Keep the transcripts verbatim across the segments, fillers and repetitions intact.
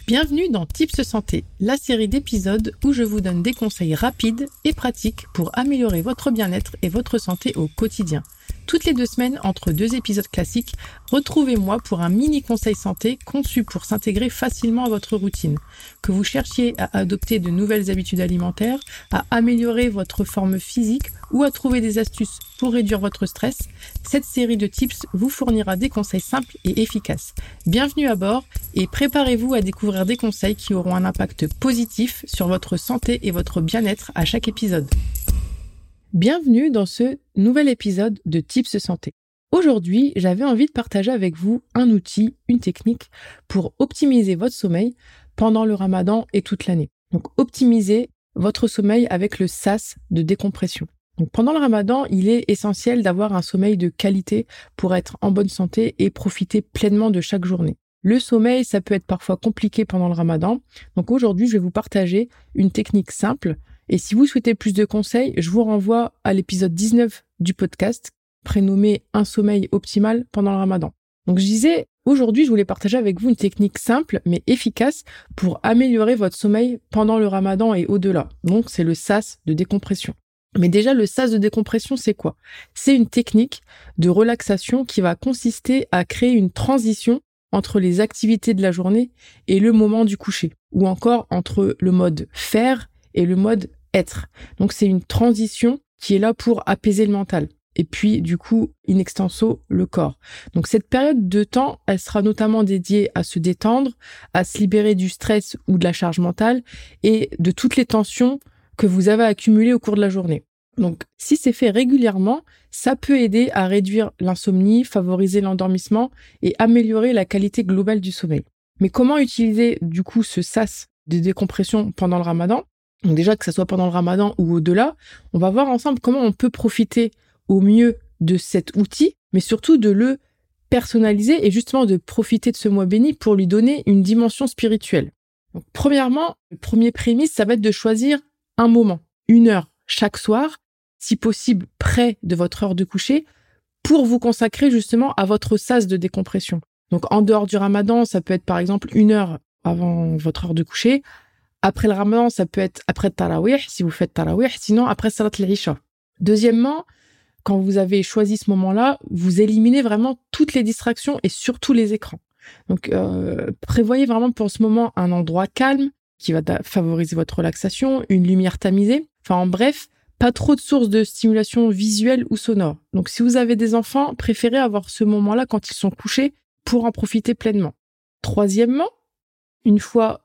Bienvenue dans Tips Santé, la série d'épisodes où je vous donne des conseils rapides et pratiques pour améliorer votre bien-être et votre santé au quotidien. Toutes les deux semaines, entre deux épisodes classiques, retrouvez-moi pour un mini conseil santé conçu pour s'intégrer facilement à votre routine. Que vous cherchiez à adopter de nouvelles habitudes alimentaires, à améliorer votre forme physique ou à trouver des astuces pour réduire votre stress, cette série de tips vous fournira des conseils simples et efficaces. Bienvenue à bord et préparez-vous à découvrir des conseils qui auront un impact positif sur votre santé et votre bien-être à chaque épisode. Bienvenue dans ce nouvel épisode de Tips Santé. Aujourd'hui, j'avais envie de partager avec vous un outil, une technique pour optimiser votre sommeil pendant le ramadan et toute l'année. Donc, optimiser votre sommeil avec le sas de décompression. Donc, pendant le ramadan, il est essentiel d'avoir un sommeil de qualité pour être en bonne santé et profiter pleinement de chaque journée. Le sommeil, ça peut être parfois compliqué pendant le ramadan. Donc aujourd'hui, je vais vous partager une technique simple. Et si vous souhaitez plus de conseils, je vous renvoie à l'épisode dix-neuf du podcast, prénommé « Un sommeil optimal pendant le ramadan ». Donc je disais, aujourd'hui, je voulais partager avec vous une technique simple mais efficace pour améliorer votre sommeil pendant le ramadan et au-delà. Donc c'est le sas de décompression. Mais déjà, le sas de décompression, c'est quoi ? C'est une technique de relaxation qui va consister à créer une transition entre les activités de la journée et le moment du coucher, ou encore entre le mode faire et le mode être. Donc c'est une transition qui est là pour apaiser le mental. Et puis du coup, in extenso, le corps. Donc cette période de temps, elle sera notamment dédiée à se détendre, à se libérer du stress ou de la charge mentale et de toutes les tensions que vous avez accumulées au cours de la journée. Donc, si c'est fait régulièrement, ça peut aider à réduire l'insomnie, favoriser l'endormissement et améliorer la qualité globale du sommeil. Mais comment utiliser, du coup, ce sas de décompression pendant le ramadan ? Donc déjà, que ce soit pendant le ramadan ou au-delà, on va voir ensemble comment on peut profiter au mieux de cet outil, mais surtout de le personnaliser et justement de profiter de ce mois béni pour lui donner une dimension spirituelle. Donc, premièrement, le premier prémisse, ça va être de choisir un moment, une heure, chaque soir, si possible près de votre heure de coucher, pour vous consacrer justement à votre sas de décompression. Donc en dehors du ramadan, ça peut être par exemple une heure avant votre heure de coucher. Après le ramadan, ça peut être après le tarawih, si vous faites tarawih, sinon après salat al-isha. Deuxièmement, quand vous avez choisi ce moment-là, vous éliminez vraiment toutes les distractions et surtout les écrans. Donc euh, prévoyez vraiment pour ce moment un endroit calme qui va favoriser votre relaxation, une lumière tamisée. Enfin en bref, pas trop de sources de stimulation visuelle ou sonore. Donc si vous avez des enfants, préférez avoir ce moment-là quand ils sont couchés pour en profiter pleinement. Troisièmement, une fois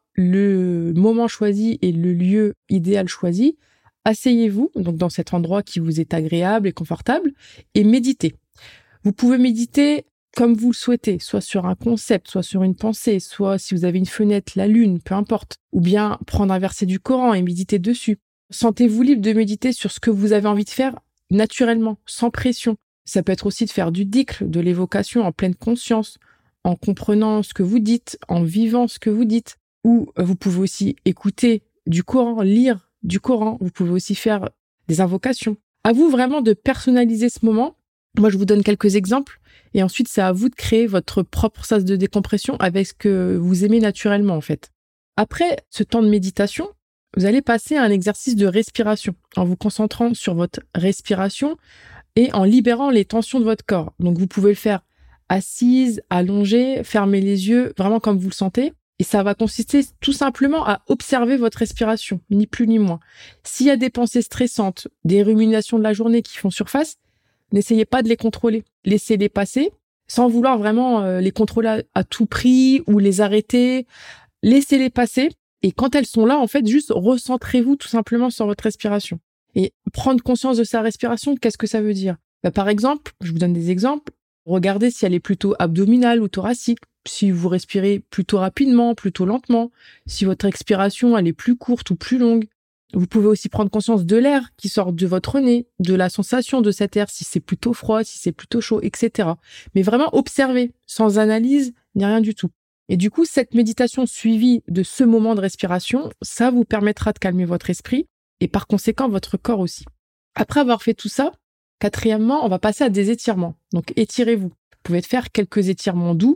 le moment choisi et le lieu idéal choisi, asseyez-vous donc dans cet endroit qui vous est agréable et confortable et méditez. Vous pouvez méditer comme vous le souhaitez, soit sur un concept, soit sur une pensée, soit si vous avez une fenêtre, la lune, peu importe, ou bien prendre un verset du Coran et méditer dessus. Sentez-vous libre de méditer sur ce que vous avez envie de faire naturellement, sans pression. Ça peut être aussi de faire du dhikr, de l'évocation en pleine conscience, en comprenant ce que vous dites, en vivant ce que vous dites. Ou vous pouvez aussi écouter du Coran, lire du Coran. Vous pouvez aussi faire des invocations. À vous vraiment de personnaliser ce moment. Moi, je vous donne quelques exemples. Et ensuite, c'est à vous de créer votre propre sas de décompression avec ce que vous aimez naturellement, en fait. Après ce temps de méditation, vous allez passer à un exercice de respiration en vous concentrant sur votre respiration et en libérant les tensions de votre corps. Donc, vous pouvez le faire assise, allongée, fermer les yeux, vraiment comme vous le sentez. Et ça va consister tout simplement à observer votre respiration, ni plus ni moins. S'il y a des pensées stressantes, des ruminations de la journée qui font surface, n'essayez pas de les contrôler. Laissez-les passer sans vouloir vraiment euh, les contrôler à, à tout prix ou les arrêter. Laissez-les passer. Et quand elles sont là, en fait, juste recentrez-vous tout simplement sur votre respiration. Et prendre conscience de sa respiration, qu'est-ce que ça veut dire ? Bah, par exemple, je vous donne des exemples. Regardez si elle est plutôt abdominale ou thoracique. Si vous respirez plutôt rapidement, plutôt lentement. Si votre expiration, elle est plus courte ou plus longue. Vous pouvez aussi prendre conscience de l'air qui sort de votre nez, de la sensation de cet air, si c'est plutôt froid, si c'est plutôt chaud, et cetera. Mais vraiment observer, sans analyse, ni rien du tout. Et du coup, cette méditation suivie de ce moment de respiration, ça vous permettra de calmer votre esprit et par conséquent votre corps aussi. Après avoir fait tout ça, quatrièmement, on va passer à des étirements. Donc étirez-vous. Vous pouvez faire quelques étirements doux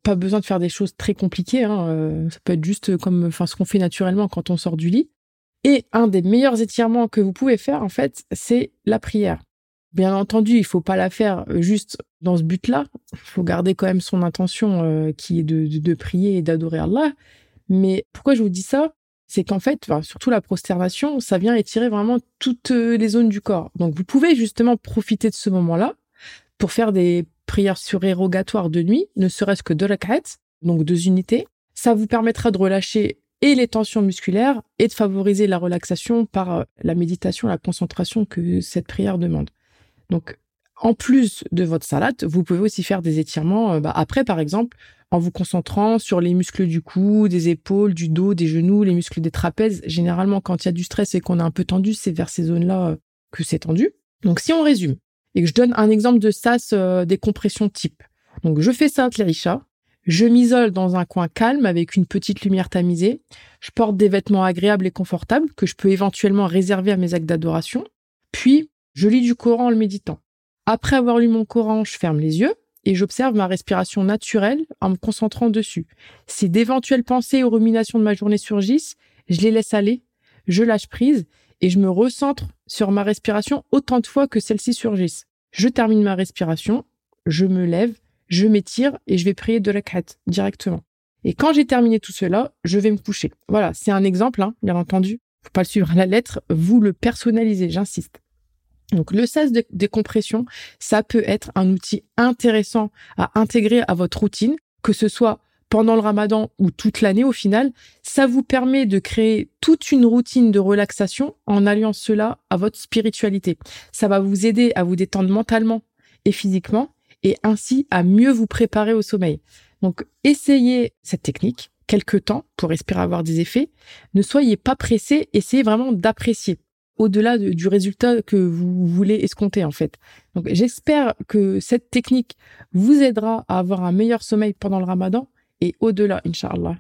pas besoin de faire des choses très compliquées. Hein. Euh, ça peut être juste comme, enfin, ce qu'on fait naturellement quand on sort du lit. Et un des meilleurs étirements que vous pouvez faire, en fait, c'est la prière. Bien entendu, il faut pas la faire juste dans ce but-là. Il faut garder quand même son intention euh, qui est de, de, de prier et d'adorer Allah. Mais pourquoi je vous dis ça ? C'est qu'en fait, enfin, surtout la prosternation, ça vient étirer vraiment toutes les zones du corps. Donc, vous pouvez justement profiter de ce moment-là pour faire des prières surérogatoires de nuit, ne serait-ce que deux rak'at, donc deux unités. Ça vous permettra de relâcher et les tensions musculaires et de favoriser la relaxation par la méditation, la concentration que cette prière demande. Donc, en plus de votre salate, vous pouvez aussi faire des étirements bah, après, par exemple, en vous concentrant sur les muscles du cou, des épaules, du dos, des genoux, les muscles des trapèzes. Généralement, quand il y a du stress et qu'on est un peu tendu, c'est vers ces zones-là que c'est tendu. Donc, si on résume et que je donne un exemple de sas euh, des compressions type. Donc, je fais ça, l'Isha. Je m'isole dans un coin calme avec une petite lumière tamisée. Je porte des vêtements agréables et confortables que je peux éventuellement réserver à mes actes d'adoration. Puis, je lis du Coran en le méditant. Après avoir lu mon Coran, je ferme les yeux et j'observe ma respiration naturelle en me concentrant dessus. Si d'éventuelles pensées ou ruminations de ma journée surgissent, je les laisse aller, je lâche prise et je me recentre sur ma respiration autant de fois que celle-ci surgisse. Je termine ma respiration, je me lève, je m'étire et je vais prier deux rak'at directement. Et quand j'ai terminé tout cela, je vais me coucher. Voilà, c'est un exemple, hein, bien entendu. Faut pas le suivre à la lettre, vous le personnalisez, j'insiste. Donc, le sas de décompression, ça peut être un outil intéressant à intégrer à votre routine, que ce soit pendant le ramadan ou toute l'année au final. Ça vous permet de créer toute une routine de relaxation en alliant cela à votre spiritualité. Ça va vous aider à vous détendre mentalement et physiquement et ainsi à mieux vous préparer au sommeil. Donc, essayez cette technique quelque temps pour espérer avoir des effets. Ne soyez pas pressés, essayez vraiment d'apprécier au-delà de, du résultat que vous voulez escompter en fait. Donc j'espère que cette technique vous aidera à avoir un meilleur sommeil pendant le ramadan et au-delà, Inch'Allah.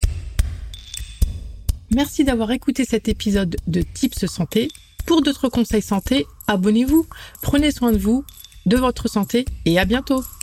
Merci d'avoir écouté cet épisode de Tips Santé. Pour d'autres conseils santé, abonnez-vous, prenez soin de vous, de votre santé et à bientôt.